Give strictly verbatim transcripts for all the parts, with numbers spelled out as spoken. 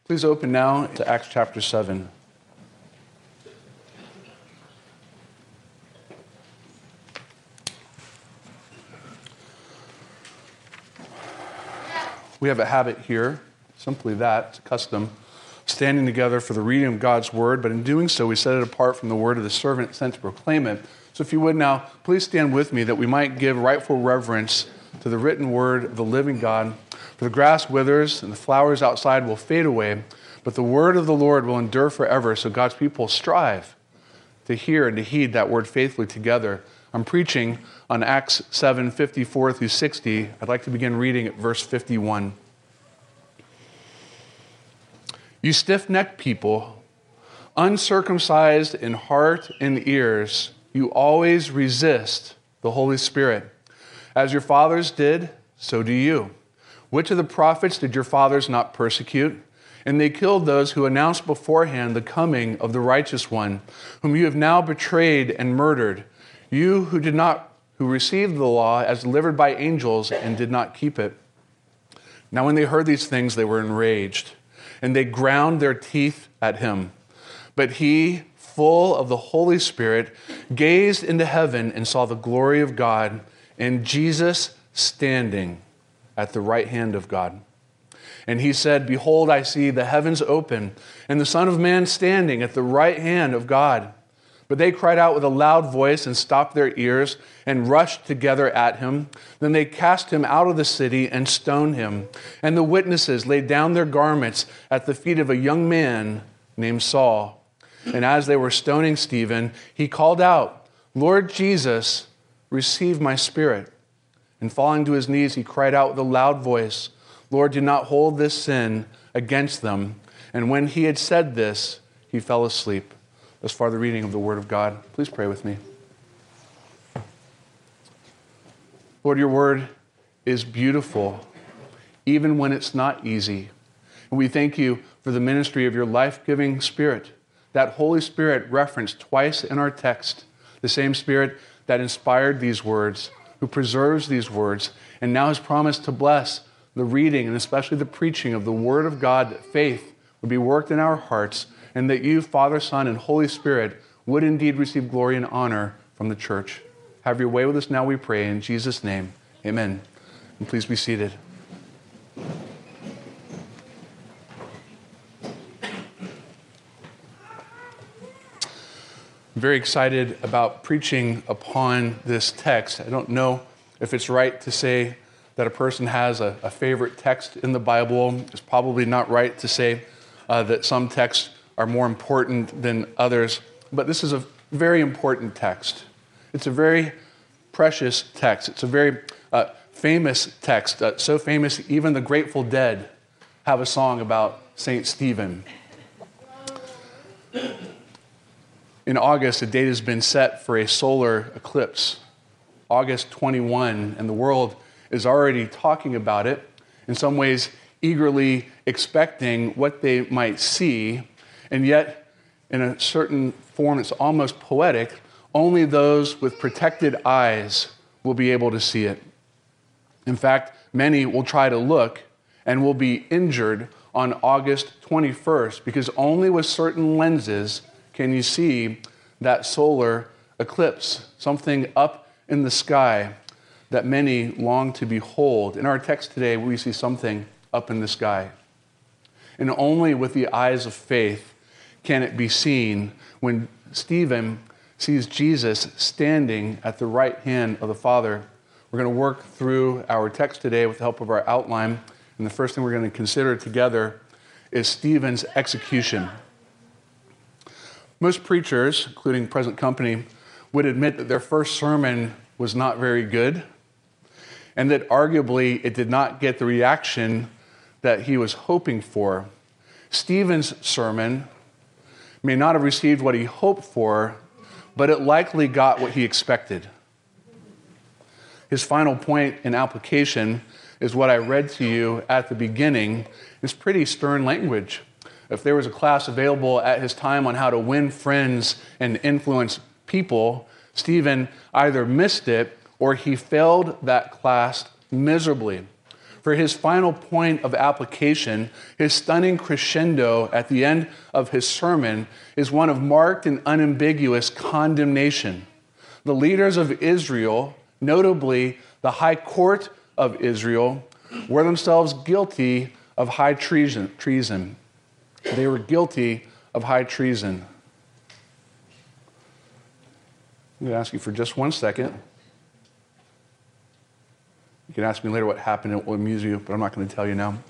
Please open now to Acts chapter seven. We have a habit here, simply that, it's a custom, standing together for the reading of God's word, but in doing so, we set it apart from the word of the servant sent to proclaim it. So if you would now, please stand with me that we might give rightful reverence to the written word of the living God. For the grass withers and the flowers outside will fade away, but the word of the Lord will endure forever. So God's people strive to hear and to heed that word faithfully together. I'm preaching on Acts seven, fifty-four through sixty. I'd like to begin reading at verse fifty-one. You stiff-necked people, uncircumcised in heart and ears, you always resist the Holy Spirit. As your fathers did, so do you. Which of the prophets did your fathers not persecute? And they killed those who announced beforehand the coming of the righteous one, whom you have now betrayed and murdered. You who did not, who received the law as delivered by angels and did not keep it. Now when they heard these things, they were enraged, and they ground their teeth at him. But he, full of the Holy Spirit, gazed into heaven and saw the glory of God, and Jesus standing at the right hand of God. And he said, Behold, I see the heavens open, and the Son of Man standing at the right hand of God. But they cried out with a loud voice and stopped their ears and rushed together at him. Then they cast him out of the city and stoned him. And the witnesses laid down their garments at the feet of a young man named Saul. And as they were stoning Stephen, he called out, Lord Jesus, receive my spirit. And falling to his knees, he cried out with a loud voice, Lord, do not hold this sin against them. And when he had said this, he fell asleep. Thus far, the reading of the Word of God. Please pray with me. Lord, your Word is beautiful, even when it's not easy. And we thank you for the ministry of your life-giving Spirit, that Holy Spirit referenced twice in our text, the same Spirit that inspired these words, who preserves these words, and now has promised to bless the reading and especially the preaching of the Word of God, that faith would be worked in our hearts, and that you, Father, Son, and Holy Spirit would indeed receive glory and honor from the church. Have your way with us now, we pray, in Jesus' name, amen. And please be seated. I'm very excited about preaching upon this text. I don't know if it's right to say that a person has a, a favorite text in the Bible. It's probably not right to say uh, that some texts are more important than others, but this is a very important text. It's a very precious text. It's a very uh, famous text, uh, so famous even the Grateful Dead have a song about Saint Stephen. In August, a date has been set for a solar eclipse, August twenty-first, and the world is already talking about it, in some ways eagerly expecting what they might see. And yet, in a certain form, it's almost poetic. Only those with protected eyes will be able to see it. In fact, many will try to look and will be injured on August twenty-first because only with certain lenses can you see that solar eclipse, something up in the sky that many long to behold. In our text today, we see something up in the sky. And only with the eyes of faith can it be seen when Stephen sees Jesus standing at the right hand of the Father. We're going to work through our text today with the help of our outline, and the first thing we're going to consider together is Stephen's execution. Most preachers, including present company, would admit that their first sermon was not very good, and that arguably it did not get the reaction that he was hoping for. Stephen's sermon may not have received what he hoped for, but it likely got what he expected. His final point in application is what I read to you at the beginning. It's pretty stern language. If there was a class available at his time on how to win friends and influence people, Stephen either missed it or he failed that class miserably. For his final point of application, his stunning crescendo at the end of his sermon is one of marked and unambiguous condemnation. The leaders of Israel, notably the high court of Israel, were themselves guilty of high treason. treason. They were guilty of high treason. I'm going to ask you for just one second. You can ask me later what happened. It will amuse you, but I'm not going to tell you now.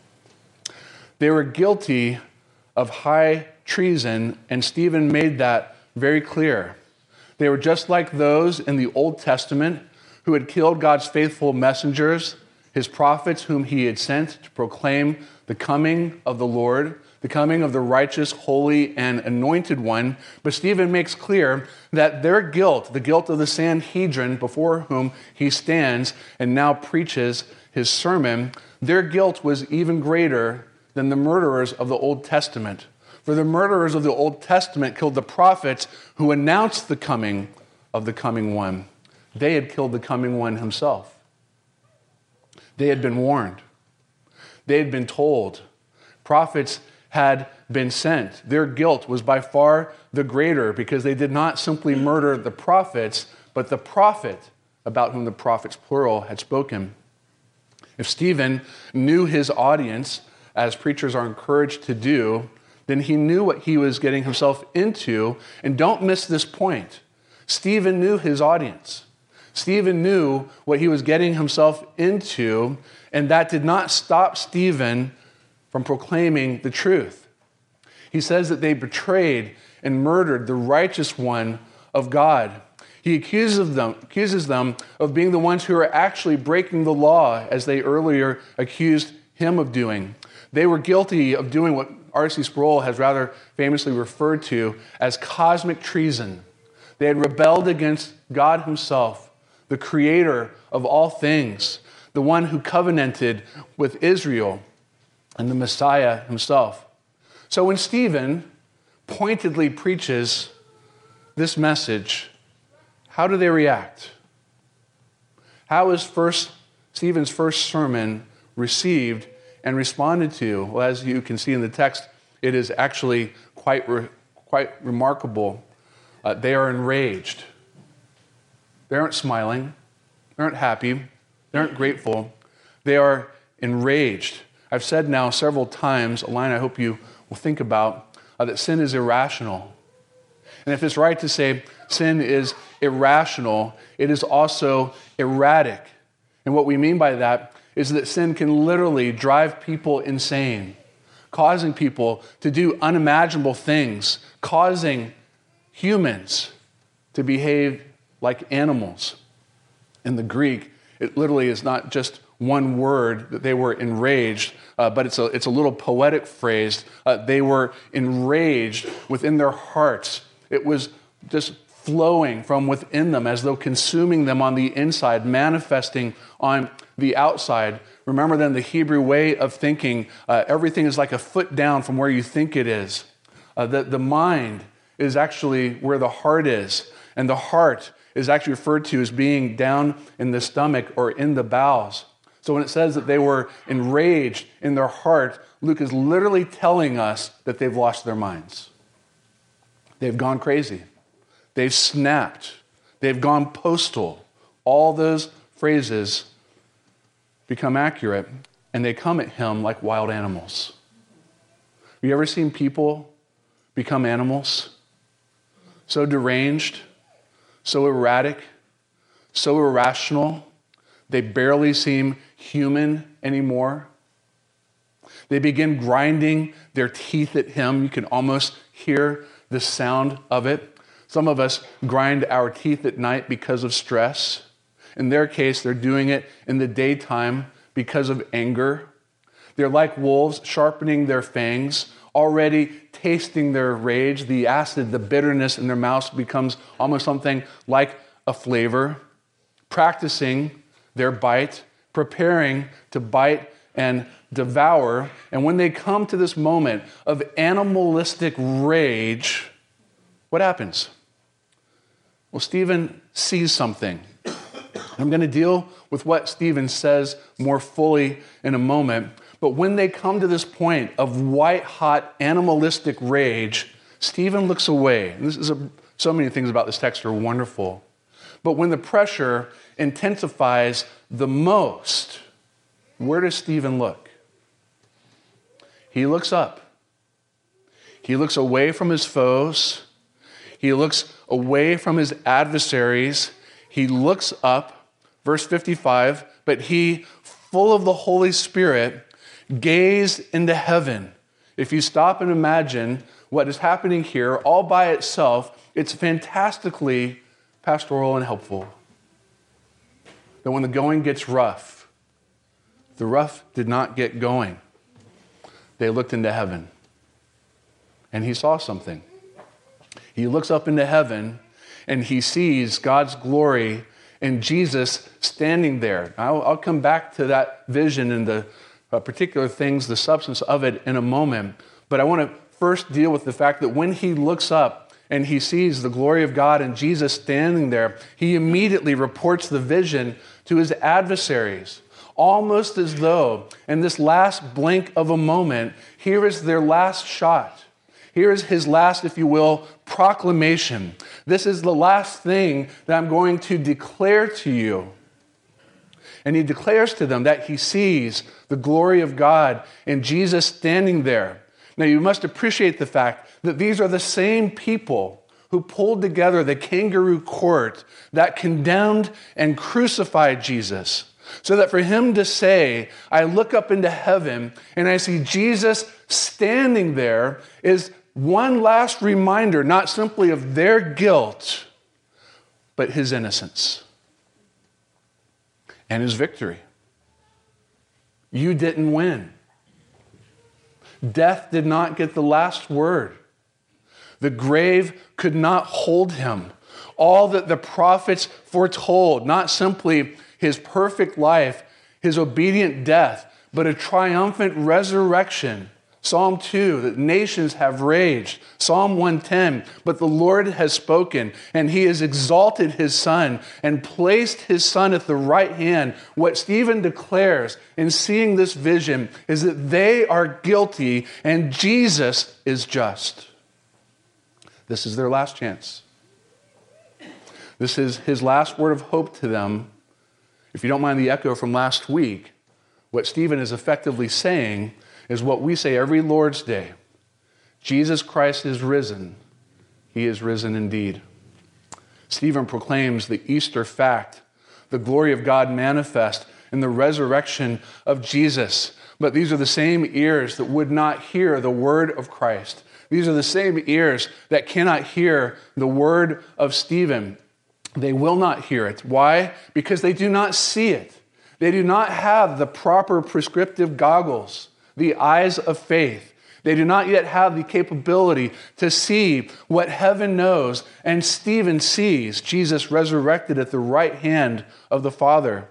They were guilty of high treason, and Stephen made that very clear. They were just like those in the Old Testament who had killed God's faithful messengers, his prophets whom he had sent to proclaim the coming of the Lord, the coming of the righteous, holy, and anointed one. But Stephen makes clear that their guilt, the guilt of the Sanhedrin before whom he stands and now preaches his sermon, their guilt was even greater than the murderers of the Old Testament. For the murderers of the Old Testament killed the prophets who announced the coming of the coming one. They had killed the coming one himself. They had been warned. They had been told. Prophets had been sent. Their guilt was by far the greater because they did not simply murder the prophets, but the prophet about whom the prophets, plural, had spoken. If Stephen knew his audience, as preachers are encouraged to do, then he knew what he was getting himself into. And don't miss this point. Stephen knew his audience. Stephen knew what he was getting himself into, and that did not stop Stephen from proclaiming the truth. He says that they betrayed and murdered the righteous one of God. He accuses them, accuses them of being the ones who are actually breaking the law, as they earlier accused him of doing. They were guilty of doing what R C Sproul has rather famously referred to as cosmic treason. They had rebelled against God himself, the creator of all things, the one who covenanted with Israel and the Messiah himself. So when Stephen pointedly preaches this message, how do they react? How is first Stephen's first sermon received and responded to? Well, as you can see in the text, it is actually quite, re- quite remarkable. Uh, they are enraged. They aren't smiling. They aren't happy. They aren't grateful. They are enraged. I've said now several times, a line I hope you will think about, uh, that sin is irrational. And if it's right to say sin is irrational, it is also erratic. And what we mean by that is that sin can literally drive people insane, causing people to do unimaginable things, causing humans to behave like animals. In the Greek, it literally is not just one word that they were enraged, uh, but it's a, it's a little poetic phrase. Uh, they were enraged within their hearts. It was just flowing from within them as though consuming them on the inside, manifesting on the outside. Remember then the Hebrew way of thinking, uh, everything is like a foot down from where you think it is. Uh, the, the mind is actually where the heart is, and the heart is actually referred to as being down in the stomach or in the bowels. So when it says that they were enraged in their heart, Luke is literally telling us that they've lost their minds. They've gone crazy. They've snapped. They've gone postal. All those phrases become accurate, and they come at him like wild animals. Have you ever seen people become animals? So deranged, so erratic, so irrational, they barely seem human anymore. They begin grinding their teeth at him. You can almost hear the sound of it. Some of us grind our teeth at night because of stress. In their case, they're doing it in the daytime because of anger. They're like wolves sharpening their fangs, already tasting their rage. The acid, the bitterness in their mouths becomes almost something like a flavor, practicing their bite, preparing to bite and devour. And when they come to this moment of animalistic rage, what happens? Well, Stephen sees something. I'm going to deal with with what Stephen says more fully in a moment. But when they come to this point of white-hot animalistic rage, Stephen looks away. And this is a, so many things about this text are wonderful. But when the pressure intensifies the most, where does Stephen look? He looks up. He looks away from his foes. He looks away from his adversaries. He looks up, verse fifty-five, but he, full of the Holy Spirit, gazed into heaven. If you stop and imagine what is happening here all by itself, it's fantastically pastoral and helpful. That when the going gets rough, the rough did not get going. They looked into heaven. And he saw something. He looks up into heaven and he sees God's glory and Jesus standing there. I'll, I'll come back to that vision and the uh, particular things, the substance of it in a moment. But I want to first deal with the fact that when he looks up and he sees the glory of God and Jesus standing there, he immediately reports the vision to his adversaries. Almost as though in this last blink of a moment, here is their last shot. Here is his last, if you will, proclamation. This is the last thing that I'm going to declare to you. And he declares to them that he sees the glory of God and Jesus standing there. Now you must appreciate the fact that these are the same people who pulled together the kangaroo court that condemned and crucified Jesus. So that for him to say, I look up into heaven and I see Jesus standing there is one last reminder, not simply of their guilt, but his innocence and his victory. You didn't win. Death did not get the last word. The grave could not hold him. All that the prophets foretold, not simply his perfect life, his obedient death, but a triumphant resurrection. Psalm two, that nations have raged. Psalm one ten, but the Lord has spoken, and he has exalted his Son and placed his Son at the right hand. What Stephen declares in seeing this vision is that they are guilty and Jesus is just. This is their last chance. This is his last word of hope to them. If you don't mind the echo from last week, what Stephen is effectively saying is what we say every Lord's Day. Jesus Christ is risen. He is risen indeed. Stephen proclaims the Easter fact, the glory of God manifest in the resurrection of Jesus. But these are the same ears that would not hear the word of Christ. These are the same ears that cannot hear the word of Stephen. They will not hear it. Why? Because they do not see it. They do not have the proper prescriptive goggles, the eyes of faith. They do not yet have the capability to see what heaven knows and Stephen sees, Jesus resurrected at the right hand of the Father.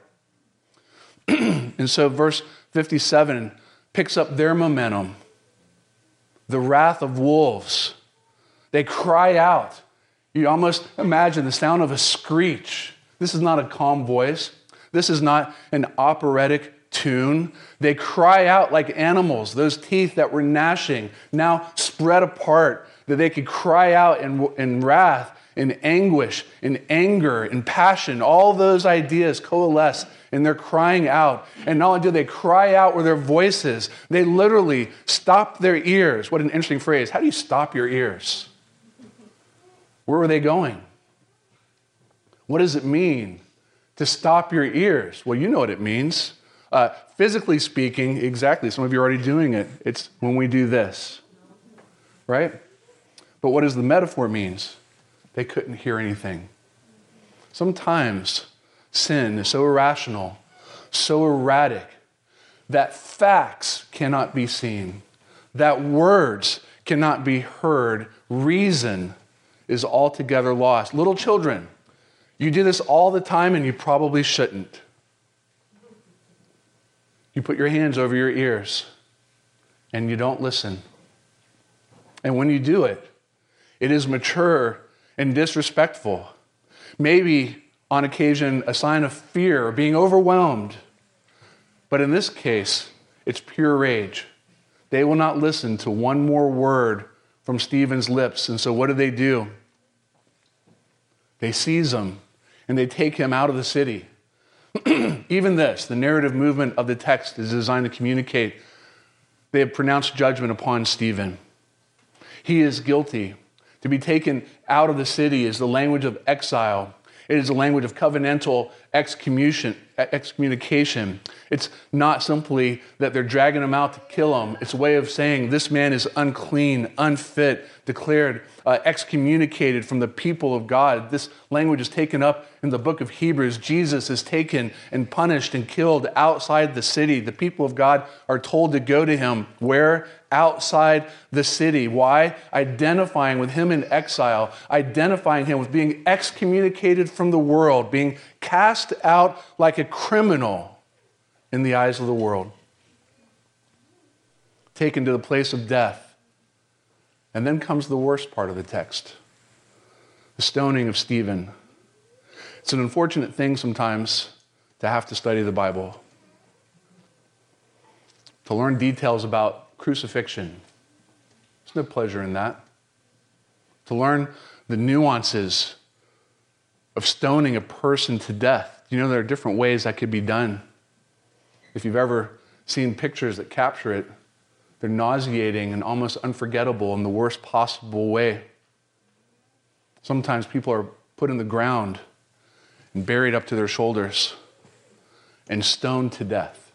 And so verse fifty-seven picks up their momentum. The wrath of wolves. They cry out. You almost imagine the sound of a screech. This is not a calm voice. This is not an operatic tune. They cry out like animals, those teeth that were gnashing, now spread apart, that they could cry out in, in wrath, in anguish, in anger, in passion. All those ideas coalesce and they're crying out. And not only do they cry out with their voices, they literally stop their ears. What an interesting phrase. How do you stop your ears? Where were they going? What does it mean to stop your ears? Well, you know what it means. Uh, physically speaking, exactly. Some of you are already doing it. It's when we do this, right? But what does the metaphor means? They couldn't hear anything. Sometimes sin is so irrational, so erratic, that facts cannot be seen, that words cannot be heard, reason is altogether lost. Little children, you do this all the time and you probably shouldn't. You put your hands over your ears and you don't listen. And when you do it, it is mature and disrespectful. Maybe on occasion a sign of fear or being overwhelmed. But in this case, it's pure rage. They will not listen to one more word from Stephen's lips. And so what do they do? They seize him and they take him out of the city. Even this, the narrative movement of the text is designed to communicate. They have pronounced judgment upon Stephen. He is guilty. To be taken out of the city is the language of exile. It is a language of covenantal excommunication. excommunication. It's not simply that they're dragging him out to kill him. It's a way of saying this man is unclean, unfit, declared uh, excommunicated from the people of God. This language is taken up in the book of Hebrews. Jesus is taken and punished and killed outside the city. The people of God are told to go to him. Where? Outside the city. Why? Identifying with him in exile, identifying him with being excommunicated from the world, being cast out like a criminal in the eyes of the world, taken to the place of death. And then comes the worst part of the text, the stoning of Stephen. It's an unfortunate thing sometimes to have to study the Bible, to learn details about crucifixion. There's no pleasure in that. To learn the nuances of stoning a person to death. You know, there are different ways that could be done. If you've ever seen pictures that capture it, they're nauseating and almost unforgettable in the worst possible way. Sometimes people are put in the ground and buried up to their shoulders and stoned to death.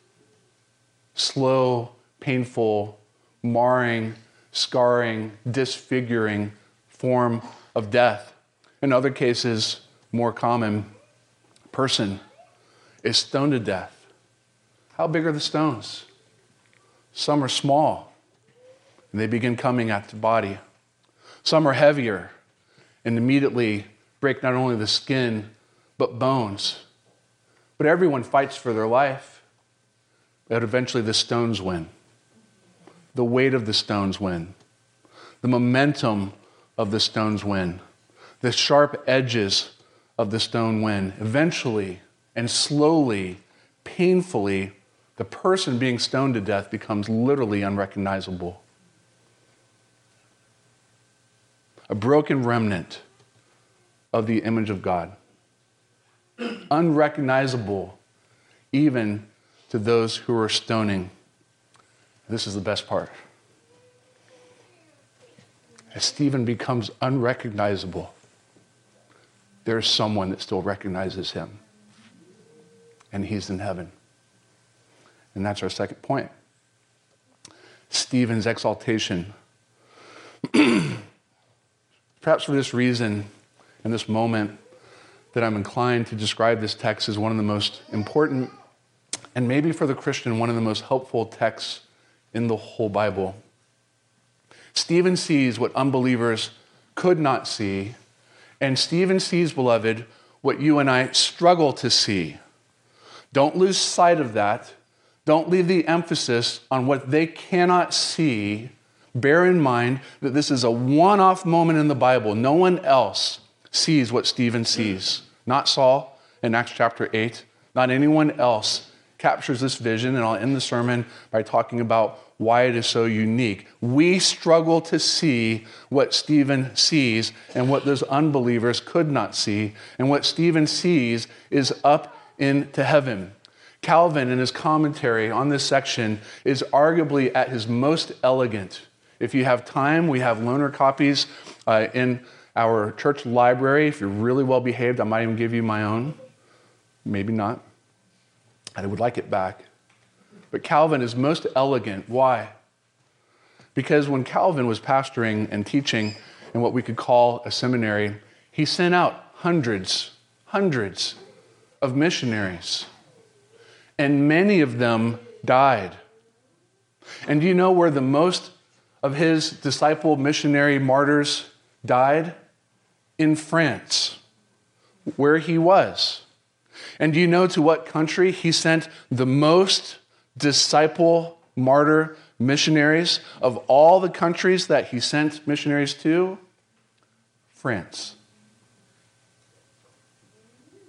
Slow, painful, marring, scarring, disfiguring form of death. In other cases, more common, a person is stoned to death. How big are the stones? Some are small, and they begin coming at the body. Some are heavier and immediately break not only the skin, but bones. But everyone fights for their life. But eventually the stones win. The weight of the stones win. The momentum of the stones win. The sharp edges of the stone win. Eventually and slowly, painfully, the person being stoned to death becomes literally unrecognizable. A broken remnant of the image of God. Unrecognizable even to those who are stoning. This is the best part. As Stephen becomes unrecognizable, there's someone that still recognizes him. And he's in heaven. And that's our second point. Stephen's exaltation. Perhaps for this reason, in this moment, that I'm inclined to describe this text as one of the most important, and maybe for the Christian, one of the most helpful texts in the whole Bible. Stephen sees what unbelievers could not see, and Stephen sees, beloved, what you and I struggle to see. Don't lose sight of that. Don't leave the emphasis on what they cannot see. Bear in mind that this is a one-off moment in the Bible. No one else sees what Stephen sees. Not Saul in Acts chapter eight. Not anyone else captures this vision. And I'll end the sermon by talking about why it is so unique. We struggle to see what Stephen sees and what those unbelievers could not see. And what Stephen sees is up into heaven. Calvin, in his commentary on this section, is arguably at his most elegant. If you have time, we have loaner copies uh, in our church library. If you're really well behaved, I might even give you my own. Maybe not. I would like it back. But Calvin is most elegant. Why? Because when Calvin was pastoring and teaching in what we could call a seminary, he sent out hundreds, hundreds of missionaries. And many of them died. And do you know where the most of his disciple missionary martyrs died? In France, where he was. And do you know to what country he sent the most disciple martyr missionaries of all the countries that he sent missionaries to? France.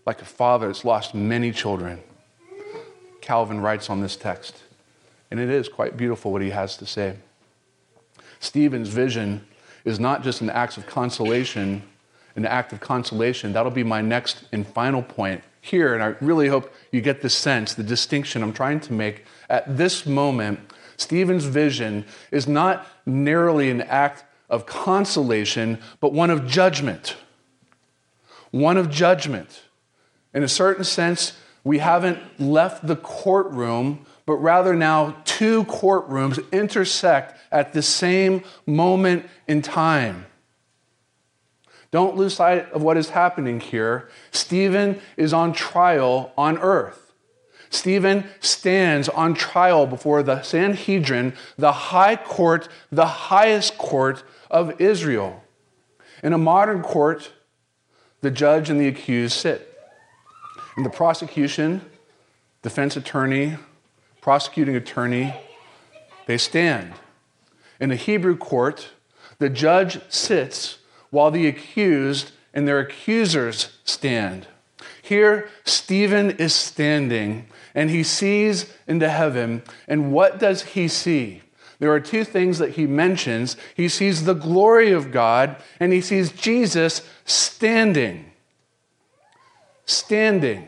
like a father that's lost many children. Calvin writes on this text, and it is quite beautiful what he has to say. Stephen's vision is not just an act of consolation, an act of consolation. That'll be my next and final point here, and I really hope you get the sense, the distinction I'm trying to make. At this moment, Stephen's vision is not narrowly an act of consolation, but one of judgment. One of judgment. In a certain sense, we haven't left the courtroom, but rather now two courtrooms intersect at the same moment in time. Don't lose sight of what is happening here. Stephen is on trial on earth. Stephen stands on trial before the Sanhedrin, the high court, the highest court of Israel. In a modern court, the judge and the accused sit. In the prosecution, defense attorney, prosecuting attorney, they stand. In a Hebrew court, the judge sits while the accused and their accusers stand. Here, Stephen is standing, and he sees into heaven. And what does he see? There are two things that he mentions. He sees the glory of God, and he sees Jesus standing. Standing.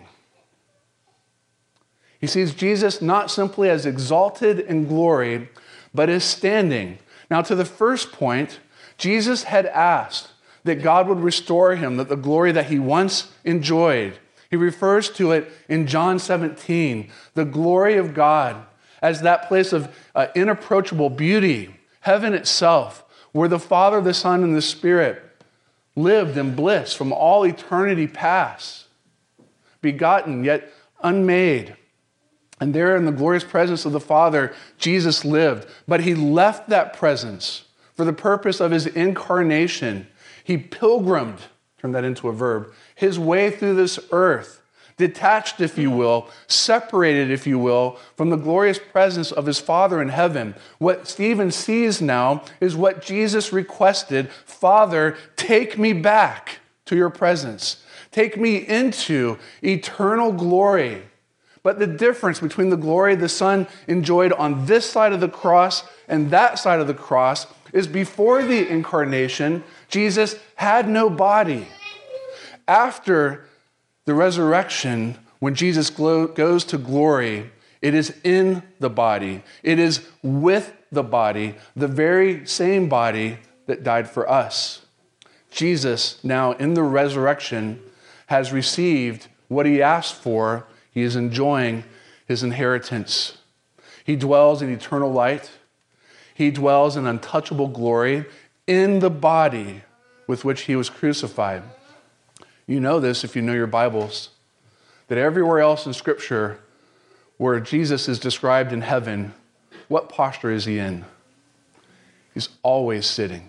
He sees Jesus not simply as exalted in glory, but as standing. Now, to the first point, Jesus had asked that God would restore him, that the glory that he once enjoyed. He refers to it in John seventeen, the glory of God as that place of uh, inapproachable beauty, heaven itself, where the Father, the Son, and the Spirit lived in bliss from all eternity past, begotten yet unmade. And there in the glorious presence of the Father, Jesus lived. But he left that presence for the purpose of his incarnation. He pilgrimed, turn that into a verb, his way through this earth, detached, if you will, separated, if you will, from the glorious presence of his Father in heaven. What Stephen sees now is what Jesus requested: Father, take me back to your presence. Take me into eternal glory. But the difference between the glory the Son enjoyed on this side of the cross and that side of the cross is before the incarnation, Jesus had no body. After the resurrection, when Jesus goes to glory, it is in the body. It is with the body, the very same body that died for us. Jesus, now in the resurrection, has received what he asked for. He is enjoying his inheritance. He dwells in eternal light. He dwells in untouchable glory in the body with which he was crucified. You know this if you know your Bibles, that everywhere else in Scripture where Jesus is described in heaven, what posture is he in? He's always sitting.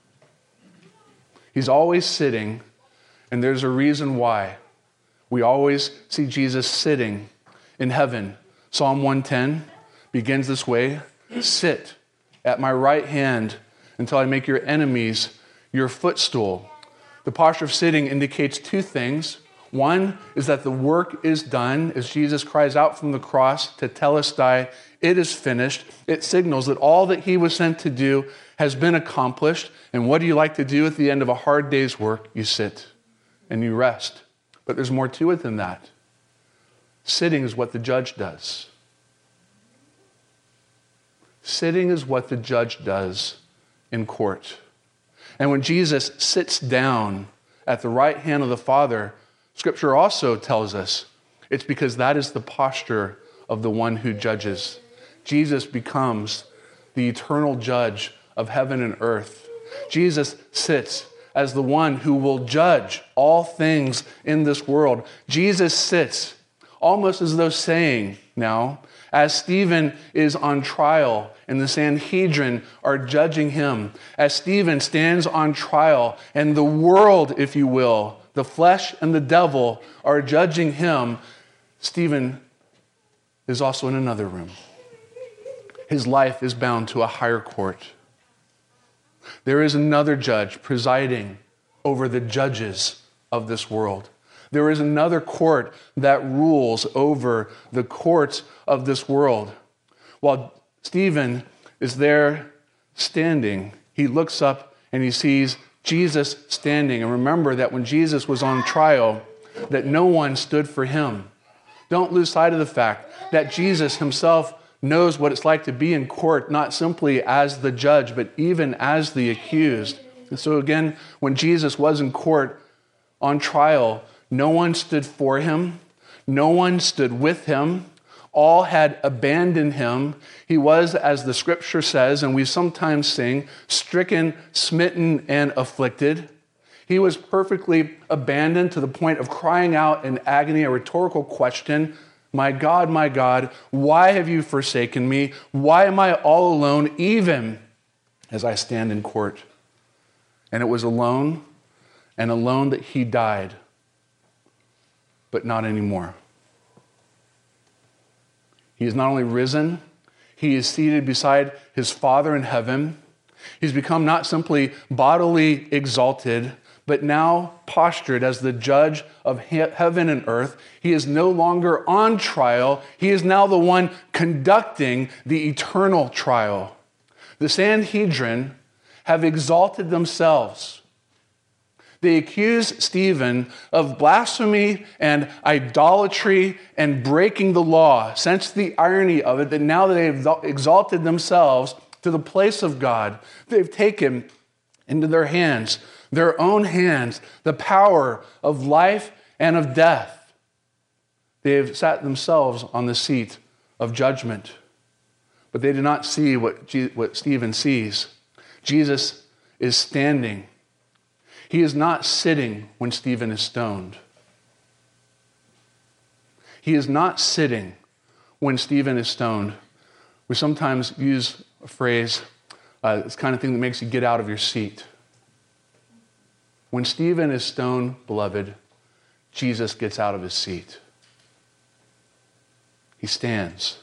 He's always sitting, and there's a reason why. We always see Jesus sitting in heaven. Psalm one ten begins this way: sit at my right hand until I make your enemies your footstool. The posture of sitting indicates two things. One is that the work is done as Jesus cries out from the cross to telestai, it is finished. It signals that all that he was sent to do has been accomplished. And what do you like to do at the end of a hard day's work? You sit and you rest. But there's more to it than that. Sitting is what the judge does. Sitting is what the judge does in court. And when Jesus sits down at the right hand of the Father, Scripture also tells us it's because that is the posture of the one who judges. Jesus becomes the eternal judge of heaven and earth. Jesus sits as the one who will judge all things in this world. Jesus sits almost as though saying now, as Stephen is on trial and the Sanhedrin are judging him, as Stephen stands on trial and the world, if you will, the flesh and the devil are judging him, Stephen is also in another room. His life is bound to a higher court. There is another judge presiding over the judges of this world. There is another court that rules over the courts of this world. While Stephen is there standing, he looks up and he sees Jesus standing. And remember that when Jesus was on trial, that no one stood for him. Don't lose sight of the fact that Jesus himself knows what it's like to be in court, not simply as the judge, but even as the accused. And so again, when Jesus was in court on trial, no one stood for him. No one stood with him. All had abandoned him. He was, as the scripture says, and we sometimes sing, stricken, smitten, and afflicted. He was perfectly abandoned to the point of crying out in agony, a rhetorical question, "My God, my God, why have you forsaken me? Why am I all alone, even as I stand in court?" And it was alone, and alone that he died, but not anymore. He is not only risen, he is seated beside his Father in heaven. He's become not simply bodily exalted, but now postured as the judge of he- heaven and earth. He is no longer on trial. He is now the one conducting the eternal trial. The Sanhedrin have exalted themselves. They accuse Stephen of blasphemy and idolatry and breaking the law. Sense the irony of it, that now that they've exalted themselves to the place of God, they've taken into their hands, their own hands, the power of life and of death. They have sat themselves on the seat of judgment. But they do not see what, Je- what Stephen sees. Jesus is standing. He is not sitting when Stephen is stoned. He is not sitting when Stephen is stoned. We sometimes use a phrase, uh, it's the kind of thing that makes you get out of your seat. When Stephen is stoned, beloved, Jesus gets out of his seat. He stands.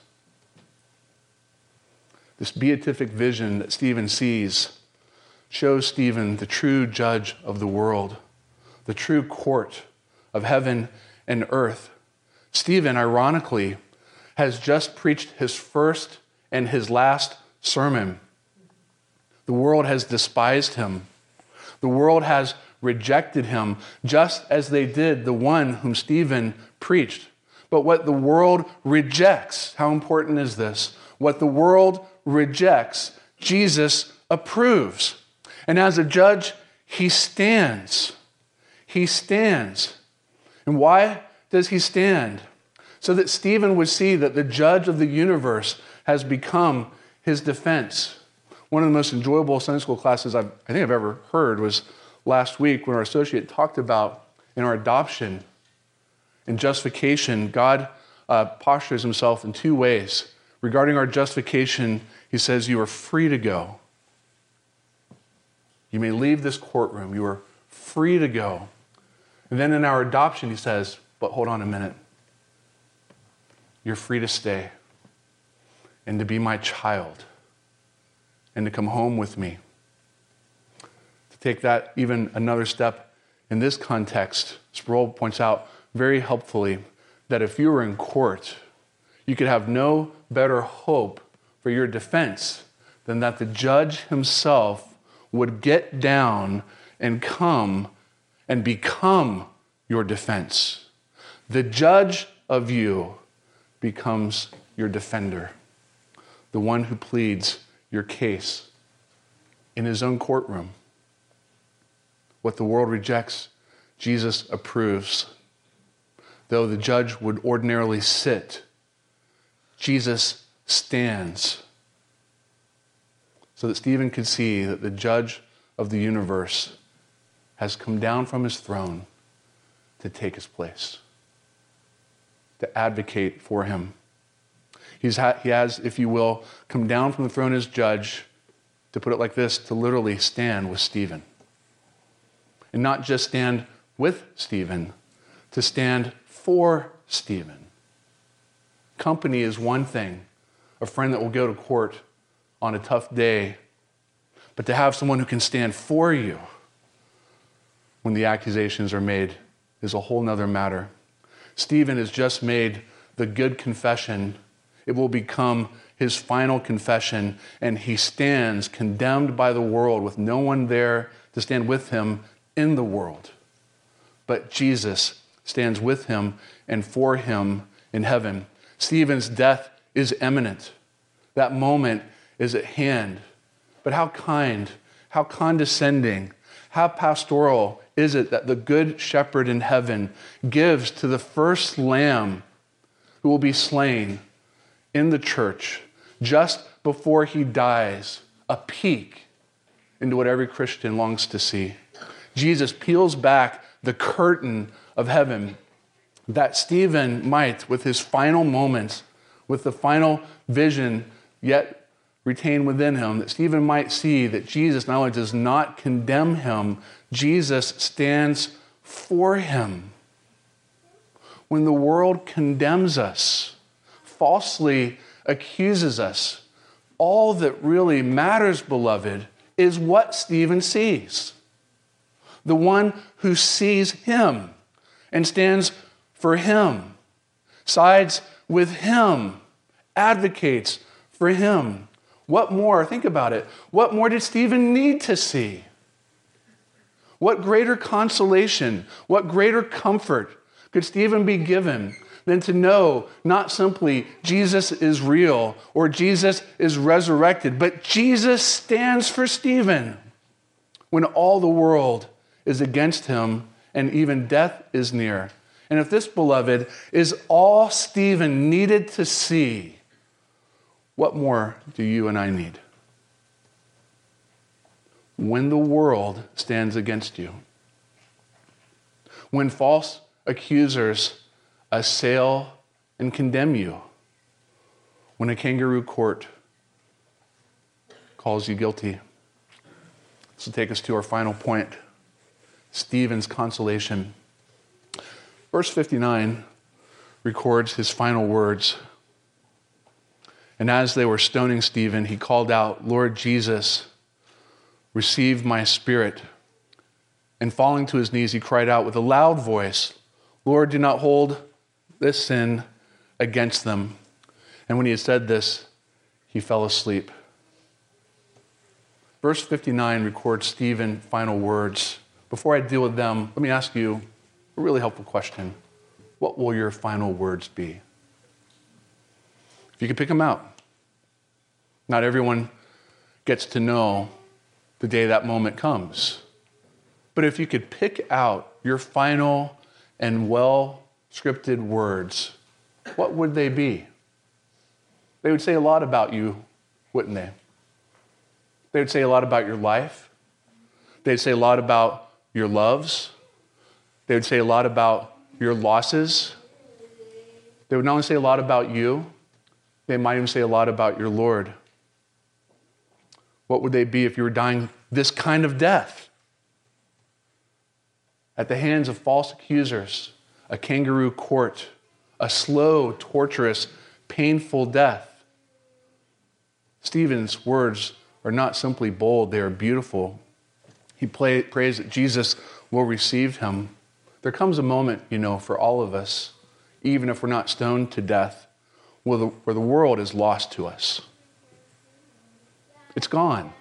This beatific vision that Stephen sees shows Stephen the true judge of the world, the true court of heaven and earth. Stephen, ironically, has just preached his first and his last sermon. The world has despised him. The world has rejected him, just as they did the one whom Stephen preached. But what the world rejects, how important is this? What the world rejects, Jesus approves. And as a judge, he stands. He stands. And why does he stand? So that Stephen would see that the judge of the universe has become his defense. One of the most enjoyable Sunday school classes I've, I think I've ever heard was last week when our associate talked about in our adoption and justification, God uh, postures himself in two ways. Regarding our justification, he says, you are free to go. You may leave this courtroom. You are free to go. And then in our adoption, he says, but hold on a minute. You're free to stay and to be my child and to come home with me. To take that even another step in this context, Sproul points out very helpfully that if you were in court, you could have no better hope for your defense than that the judge himself would get down and come and become your defense. The judge of you becomes your defender, the one who pleads your case in his own courtroom. What the world rejects, Jesus approves. Though the judge would ordinarily sit, Jesus stands so that Stephen could see that the judge of the universe has come down from his throne to take his place, to advocate for him. He's ha- he has, if you will, come down from the throne as judge, to put it like this, to literally stand with Stephen. And not just stand with Stephen, to stand for Stephen. Company is one thing, a friend that will go to court on a tough day, but to have someone who can stand for you when the accusations are made is a whole nother matter. Stephen has just made the good confession. It will become his final confession, and he stands condemned by the world with no one there to stand with him in the world. But Jesus stands with him and for him in heaven. Stephen's death is imminent. That moment is at hand. But how kind, how condescending, how pastoral is it that the good shepherd in heaven gives to the first lamb who will be slain in the church just before he dies, a peek into what every Christian longs to see. Jesus peels back the curtain of heaven that Stephen might, with his final moments, with the final vision yet retained within him, that Stephen might see that Jesus not only does not condemn him, Jesus stands for him. When the world condemns us, falsely accuses us, all that really matters, beloved, is what Stephen sees. The one who sees him and stands for him, sides with him, advocates for him. What more, think about it, what more did Stephen need to see? What greater consolation, what greater comfort could Stephen be given than to know not simply Jesus is real or Jesus is resurrected, but Jesus stands for Stephen when all the world is against him and even death is near. And if this, beloved, is all Stephen needed to see, what more do you and I need? When the world stands against you, when false accusers assail and condemn you, when a kangaroo court calls you guilty. This will take us to our final point, Stephen's consolation. Verse fifty-nine records his final words. And as they were stoning Stephen, he called out, "Lord Jesus, receive my spirit." And falling to his knees, he cried out with a loud voice, "Lord, do not hold this sin against them." And when he had said this, he fell asleep. Verse fifty-nine records Stephen's final words. Before I deal with them, let me ask you a really helpful question. What will your final words be? If you could pick them out. Not everyone gets to know the day that moment comes. But if you could pick out your final and well-scripted words, what would they be? They would say a lot about you, wouldn't they? They would say a lot about your life. They'd say a lot about your loves. They would say a lot about your losses. They would not only say a lot about you, they might even say a lot about your Lord. What would they be if you were dying this kind of death? At the hands of false accusers, a kangaroo court, a slow, torturous, painful death. Stephen's words are not simply bold, they are beautiful. He play, prays that Jesus will receive him. There comes a moment, you know, for all of us, even if we're not stoned to death, where the, where the world is lost to us. It's gone.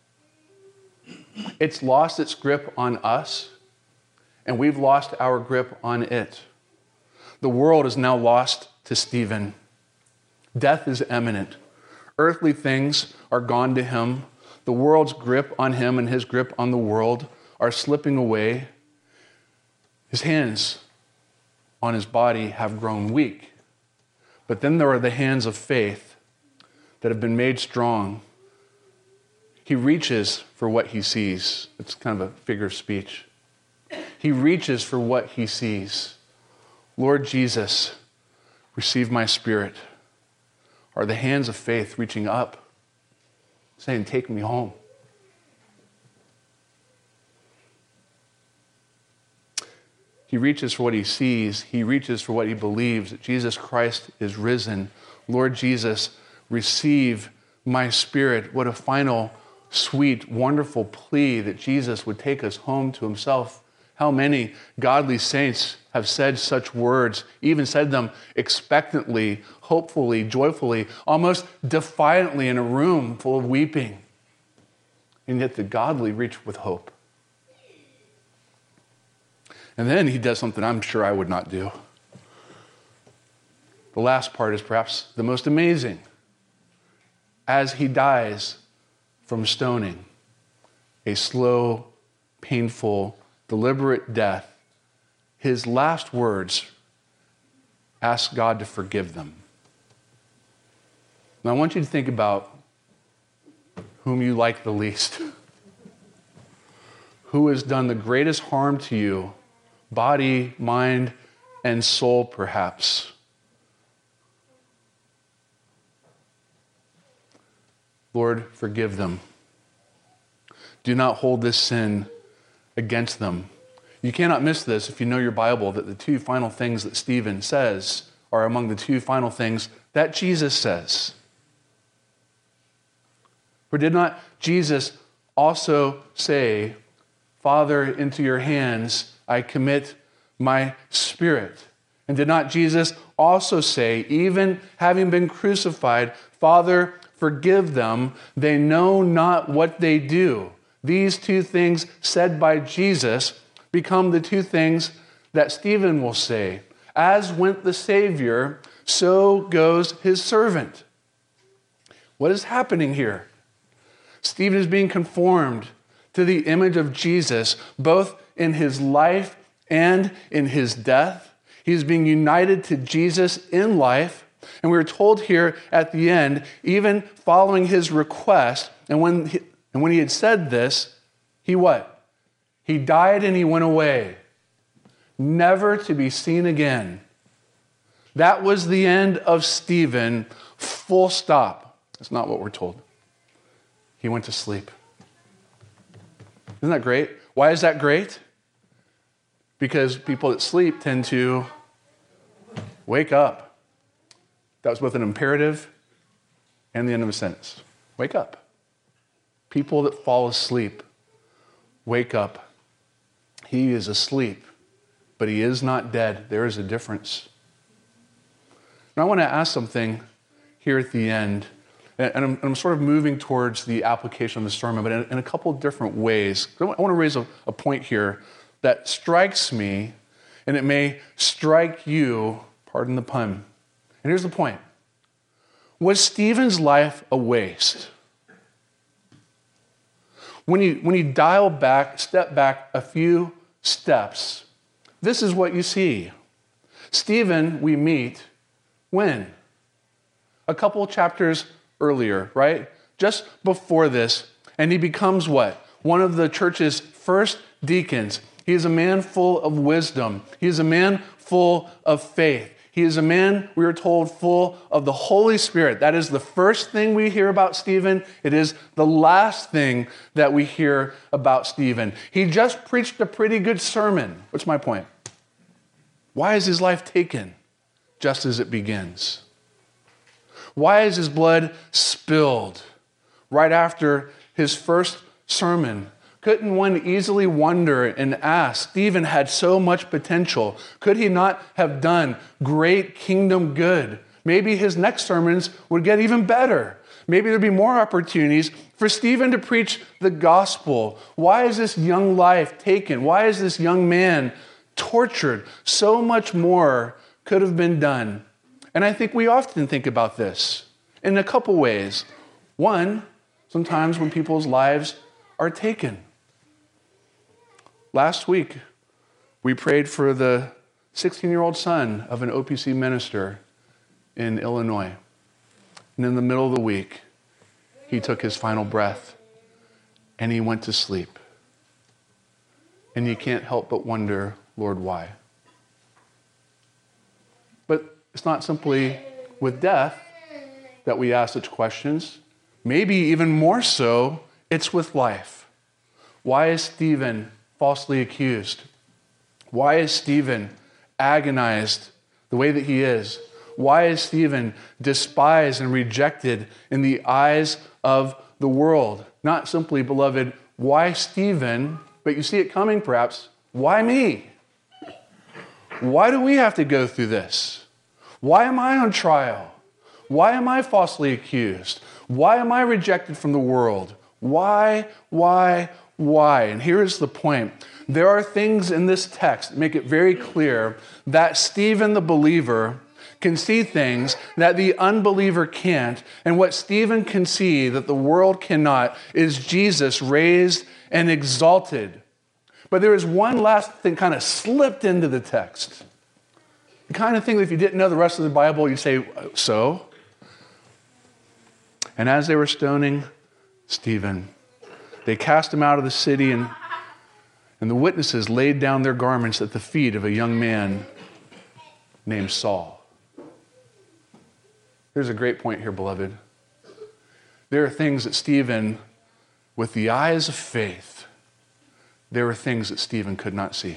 It's lost its grip on us, and we've lost our grip on it. The world is now lost to Stephen. Death is imminent. Earthly things are gone to him. The world's grip on him and his grip on the world are slipping away. His hands on his body have grown weak. But then there are the hands of faith that have been made strong. He reaches for what he sees. It's kind of a figure of speech. He reaches for what he sees. Lord Jesus, receive my spirit. Are the hands of faith reaching up, saying, take me home. He reaches for what he sees. He reaches for what he believes, that Jesus Christ is risen. Lord Jesus, receive my spirit. What a final, sweet, wonderful plea that Jesus would take us home to himself How many godly saints have said such words, even said them expectantly, hopefully, joyfully, almost defiantly in a room full of weeping. And yet the godly reach with hope. And then he does something I'm sure I would not do. The last part is perhaps the most amazing. As he dies from stoning, a slow, painful, deliberate death, his last words ask God to forgive them. Now I want you to think about whom you like the least. Who has done the greatest harm to you, body, mind, and soul perhaps. Lord, forgive them. Do not hold this sin against them. You cannot miss this if you know your Bible, that the two final things that Stephen says are among the two final things that Jesus says. For did not Jesus also say, Father, into your hands I commit my spirit? And did not Jesus also say, even having been crucified, Father, forgive them, they know not what they do. These two things said by Jesus become the two things that Stephen will say. As went the Savior, so goes his servant. What is happening here? Stephen is being conformed to the image of Jesus, both in his life and in his death. He's being united to Jesus in life. And we were told here at the end, even following his request, and when he, and when he had said this, he what? He died and he went away, never to be seen again. That was the end of Stephen, full stop. That's not what we're told. He went to sleep. Isn't that great? Why is that great? Because people that sleep tend to wake up. That was both an imperative and the end of a sentence. Wake up. People that fall asleep, wake up. He is asleep, but he is not dead. There is a difference. And I want to ask something here at the end, and I'm, I'm sort of moving towards the application of the sermon, but in, in a couple of different ways. I want to raise a, a point here that strikes me, and it may strike you, pardon the pun. And here's the point. Was Stephen's life a waste? When you, when you dial back, step back a few steps, this is what you see. Stephen, we meet when? A couple chapters earlier, right? Just before this. And he becomes what? One of the church's first deacons. He is a man full of wisdom. He is a man full of faith. He is a man, we are told, full of the Holy Spirit. That is the first thing we hear about Stephen. It is the last thing that we hear about Stephen. He just preached a pretty good sermon. What's my point? Why is his life taken just as it begins? Why is his blood spilled right after his first sermon? Couldn't one easily wonder and ask, Stephen had so much potential. Could he not have done great kingdom good? Maybe his next sermons would get even better. Maybe there'd be more opportunities for Stephen to preach the gospel. Why is this young life taken? Why is this young man tortured? So much more could have been done. And I think we often think about this in a couple ways. One, sometimes when people's lives are taken. Last week, we prayed for the sixteen-year-old son of an O P C minister in Illinois. And in the middle of the week, he took his final breath and he went to sleep. And you can't help but wonder, Lord, why? But it's not simply with death that we ask such questions. Maybe even more so, it's with life. Why is Stephen falsely accused? Why is Stephen agonized the way that he is? Why is Stephen despised and rejected in the eyes of the world? Not simply, beloved, why Stephen, but you see it coming perhaps, Why me? Why do we have to go through this? Why am I on trial? Why am I falsely accused? Why am I rejected from the world? Why, why, why? And here is the point. There are things in this text that make it very clear that Stephen the believer can see things that the unbeliever can't. And what Stephen can see that the world cannot is Jesus raised and exalted. But there is one last thing kind of slipped into the text. The kind of thing that if you didn't know the rest of the Bible, you'd say, so? And as they were stoning Stephen, they cast him out of the city, and, and the witnesses laid down their garments at the feet of a young man named Saul. There's a great point here, beloved. There are things that Stephen, with the eyes of faith, there were things that Stephen could not see.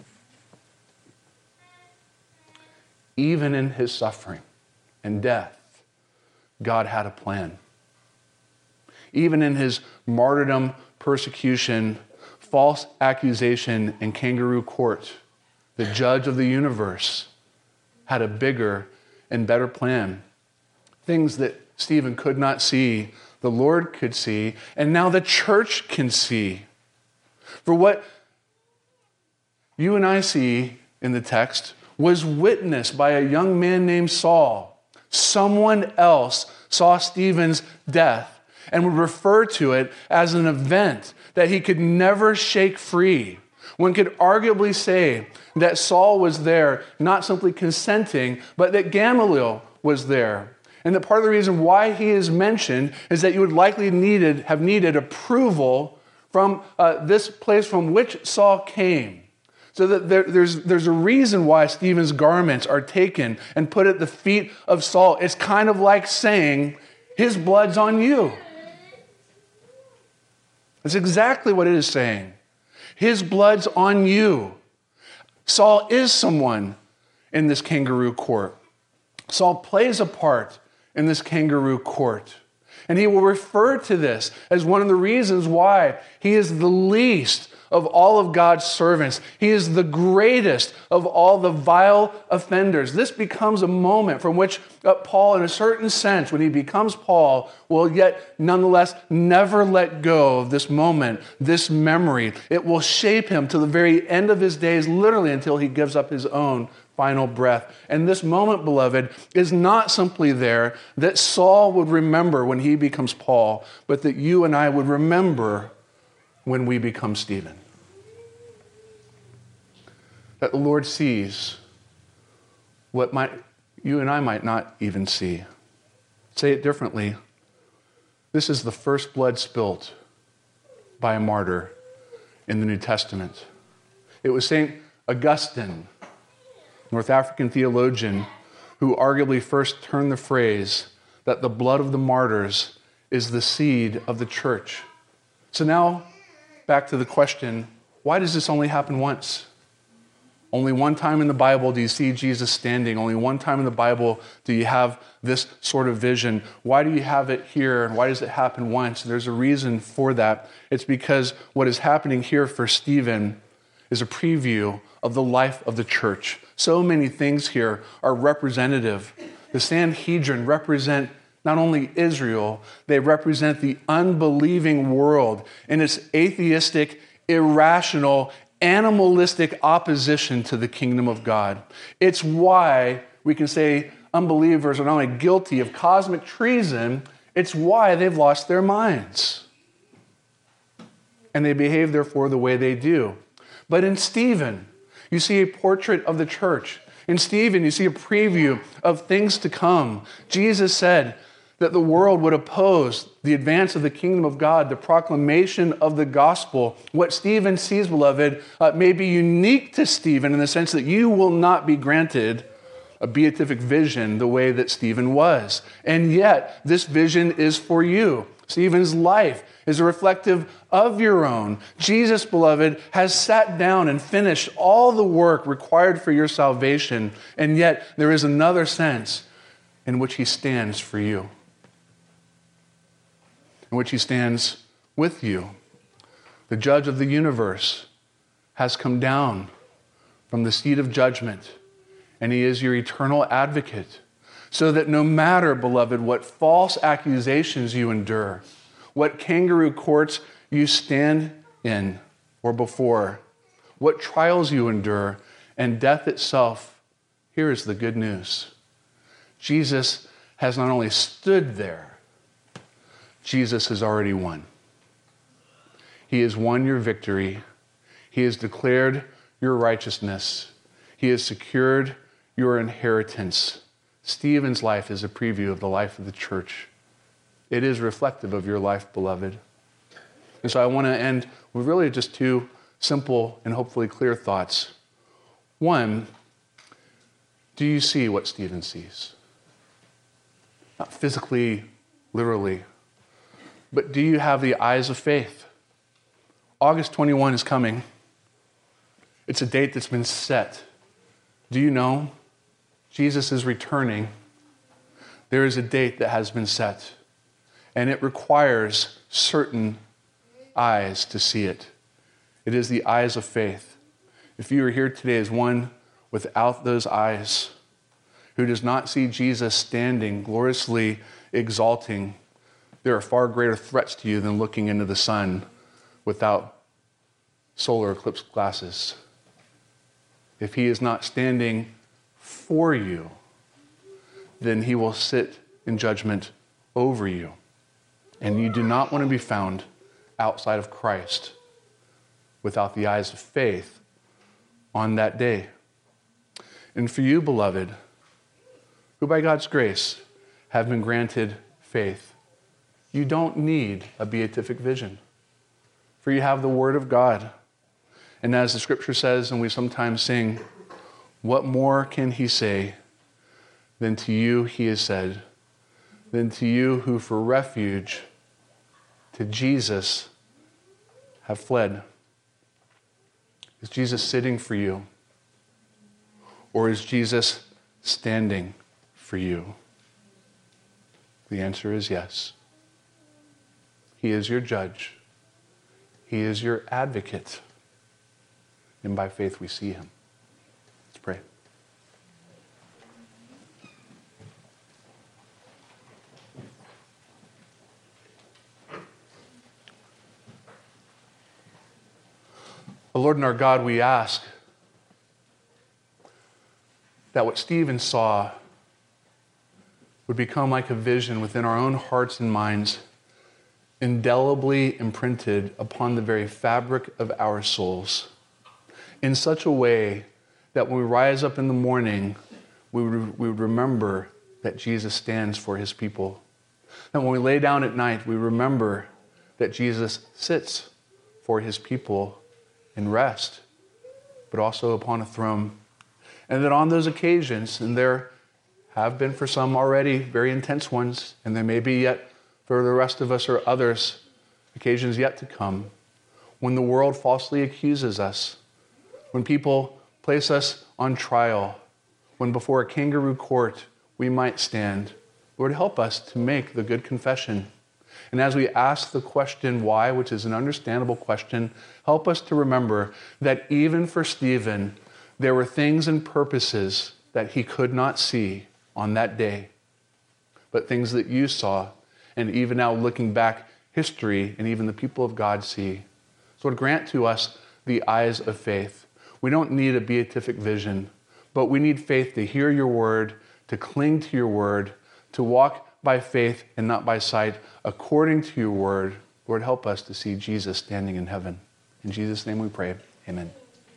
Even in his suffering and death, God had a plan. Even in his martyrdom, persecution, false accusation, and kangaroo court, the judge of the universe had a bigger and better plan. Things that Stephen could not see, the Lord could see, and now the church can see. For what you and I see in the text was witnessed by a young man named Saul. Someone else saw Stephen's death and would refer to it as an event that he could never shake free. One could arguably say that Saul was there, not simply consenting, but that Gamaliel was there. And that part of the reason why he is mentioned is that you would likely needed, have needed approval from uh, this place from which Saul came. So that there, there's, there's a reason why Stephen's garments are taken and put at the feet of Saul. It's kind of like saying, his blood's on you. That's exactly what it is saying. His blood's on you. Saul is someone in this kangaroo court. Saul plays a part in this kangaroo court. And he will refer to this as one of the reasons why he is the least of all of God's servants. He is the greatest of all the vile offenders. This becomes a moment from which uh, Paul, in a certain sense, when he becomes Paul, will yet nonetheless never let go of this moment, this memory. It will shape him to the very end of his days, literally until he gives up his own final breath. And this moment, beloved, is not simply there that Saul would remember when he becomes Paul, but that you and I would remember when we become Stephen. That the Lord sees what might, you and I might not even see. Say it differently. This is the first blood spilt by a martyr in the New Testament. It was Saint Augustine, North African theologian, who arguably first turned the phrase that the blood of the martyrs is the seed of the church. So now, back to the question, why does this only happen once? Only one time in the Bible do you see Jesus standing. Only one time in the Bible do you have this sort of vision. Why do you have it here? And why does it happen once? There's a reason for that. It's because what is happening here for Stephen is a preview of the life of the church. So many things here are representative. The Sanhedrin represent not only Israel, they represent the unbelieving world in its atheistic, irrational, animalistic opposition to the kingdom of God. It's why we can say unbelievers are not only guilty of cosmic treason, it's why they've lost their minds. And they behave, therefore, the way they do. But in Stephen, you see a portrait of the church. In Stephen, you see a preview of things to come. Jesus said that the world would oppose the advance of the kingdom of God, the proclamation of the gospel. What Stephen sees, beloved, uh, may be unique to Stephen in the sense that you will not be granted a beatific vision the way that Stephen was. And yet, this vision is for you. Stephen's life is reflective of your own. Jesus, beloved, has sat down and finished all the work required for your salvation, and yet there is another sense in which he stands for you, in which he stands with you. The judge of the universe has come down from the seat of judgment, and he is your eternal advocate, so that no matter, beloved, what false accusations you endure, what kangaroo courts you stand in or before, what trials you endure, and death itself, here is the good news. Jesus has not only stood there, Jesus has already won. He has won your victory. He has declared your righteousness. He has secured your inheritance. Stephen's life is a preview of the life of the church. It is reflective of your life, beloved. And so I want to end with really just two simple and hopefully clear thoughts. One, do you see what Stephen sees? Not physically, literally, but do you have the eyes of faith? August twenty-first is coming. It's a date that's been set. Do you know? Jesus is returning. There is a date that has been set, and it requires certain eyes to see it. It is the eyes of faith. If you are here today as one without those eyes, who does not see Jesus standing, gloriously exalting, there are far greater threats to you than looking into the sun without solar eclipse glasses. If he is not standing for you, then he will sit in judgment over you. And you do not want to be found outside of Christ without the eyes of faith on that day. And for you, beloved, who by God's grace have been granted faith, you don't need a beatific vision, for you have the Word of God. And as the scripture says, and we sometimes sing, what more can he say than to you he has said, than to you who for refuge to Jesus have fled? Is Jesus sitting for you? Or is Jesus standing for you? The answer is yes. He is your judge. He is your advocate. And by faith we see him. Let's pray. O Lord and our God, we ask that what Stephen saw would become like a vision within our own hearts and minds, indelibly imprinted upon the very fabric of our souls, in such a way that when we rise up in the morning, we would, we would remember that Jesus stands for his people. And when we lay down at night, we remember that Jesus sits for his people in rest, but also upon a throne. And that on those occasions, and there have been for some already very intense ones, and there may be yet for the rest of us or others, occasions yet to come, when the world falsely accuses us, when people place us on trial, when before a kangaroo court we might stand, Lord, help us to make the good confession. And as we ask the question why, which is an understandable question, help us to remember that even for Stephen, there were things and purposes that he could not see on that day, but things that you saw, and even now looking back, history and even the people of God see. So Lord, grant to us the eyes of faith. We don't need a beatific vision, but we need faith to hear your word, to cling to your word, to walk by faith and not by sight, according to your word. Lord, help us to see Jesus standing in heaven. In Jesus' name we pray, amen.